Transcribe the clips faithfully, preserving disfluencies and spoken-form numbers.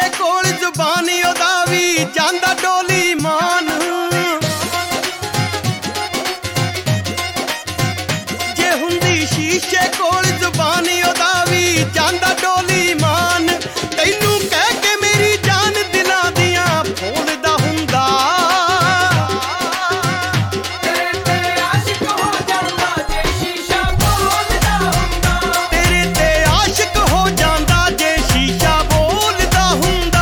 ਕੋਲ ਜ਼ੁਬਾਨ ਉਹਦਾ ਵੀ ਜਾਂਦਾ ਡੋਲੀ ਮਾਨ। ਜੇ ਹੁੰਦੀ ਸ਼ੀਸ਼ੇ ਕੋਲ ਜ਼ੁਬਾਨ ਉਹਦਾ ਵੀ ਜਾਂਦਾ ਡੋਲੀ ਮਾਨ। ਤੈਨੂੰ ਕਹਿ ਕੇ ਮੇਰੀ ਜਾਨ ਦਿਲਾਂ ਦੀਆਂ ਫੋਲਦਾ ਹੁੰਦਾ। ਤੇਰੇ ਤੇ ਆਸ਼ਿਕ ਹੋ ਜਾਂਦਾ ਜੇ ਸ਼ੀਸ਼ਾ ਬੋਲਦਾ ਹੁੰਦਾ। ਤੇਰੇ ਤੇ ਆਸ਼ਿਕ ਹੋ ਜਾਂਦਾ ਜੇ ਸ਼ੀਸ਼ਾ ਬੋਲਦਾ ਹੁੰਦਾ।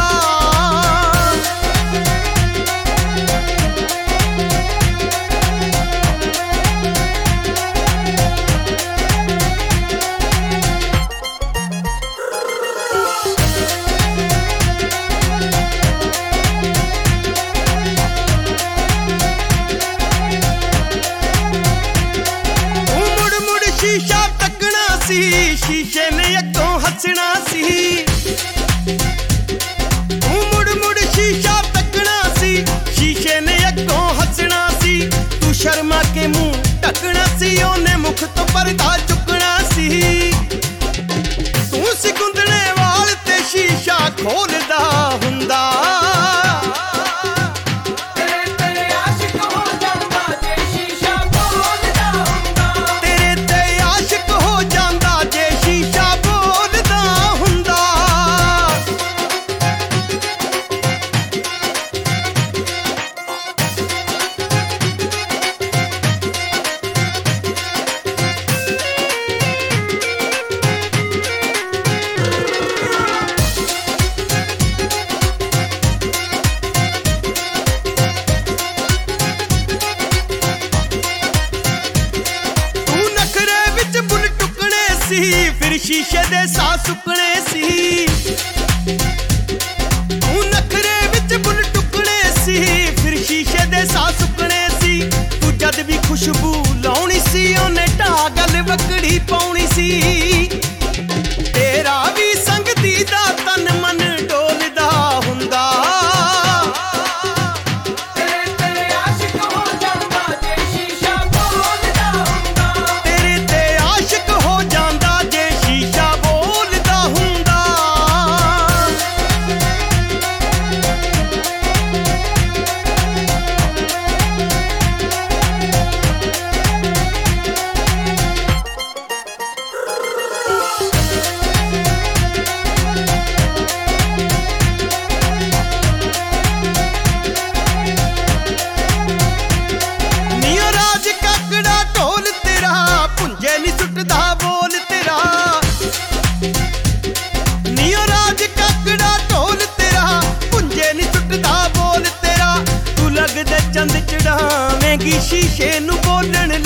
ਸ਼ੀਸ਼ਾ ਤੱਕਣਾ ਸੀ ਸ਼ੀਸ਼ੇ ਨੇ ਅੱਗੋਂ ਹੱਸਣਾ ਸੀ। ਤੂੰ ਮੁੜ ਮੁੜ ਸ਼ੀਸ਼ਾ ਤੱਕਣਾ ਸੀ ਸ਼ੀਸ਼ੇ ਨੇ ਅੱਗੋਂ ਹੱਸਣਾ ਸੀ। ਤੂੰ ਸ਼ਰਮਾ ਕੇ ਮੂੰਹ ਢੱਕਣਾ ਸੀ ਉਹਨੇ ਮੁਖ ਤੋਂ ਪਰਦਾ ਚੁੱਕਣਾ ਸੀ। ਤੂੰ ਸੀ ਗੁੰਦਣੇ ਵਾਲ ਤੇ ਸ਼ੀਸ਼ਾ ਖੋਲਦਾ ਹੁੰਦਾ। ਫਿਰ ਸ਼ੀਸ਼ੇ ਦੇ ਸਾਹ ਸੁੱਕਣੇ ਸੀ। ਤੂੰ ਨਖਰੇ ਵਿੱਚ ਬੁੱਲ ਟੁੱਕਣੇ ਸੀ ਫਿਰ ਸ਼ੀਸ਼ੇ ਦੇ ਸਾਹ ਸੁੱਕਣੇ ਸੀ। ਤੂੰ ਜਦ ਵੀ ਖੁਸ਼ਬੂ ਲਾਉਣੀ ਸੀ ਉਹਨੇ ਢਾਹ ਗੱਲ ਵਕੜੀ ਪਾਉਣੀ ਸੀ। ਤੇਰਾ ਵੀ ਸੰਗਤੀ ਦਾ ਤਨ ਮਨ ਡੋਲਦਾ ਹੁੰਦਾ। ਚੰਦ ਚੜਾਵੇਂਗੀ ਸ਼ੀਸ਼ੇ ਨੂੰ ਬੋਲਣ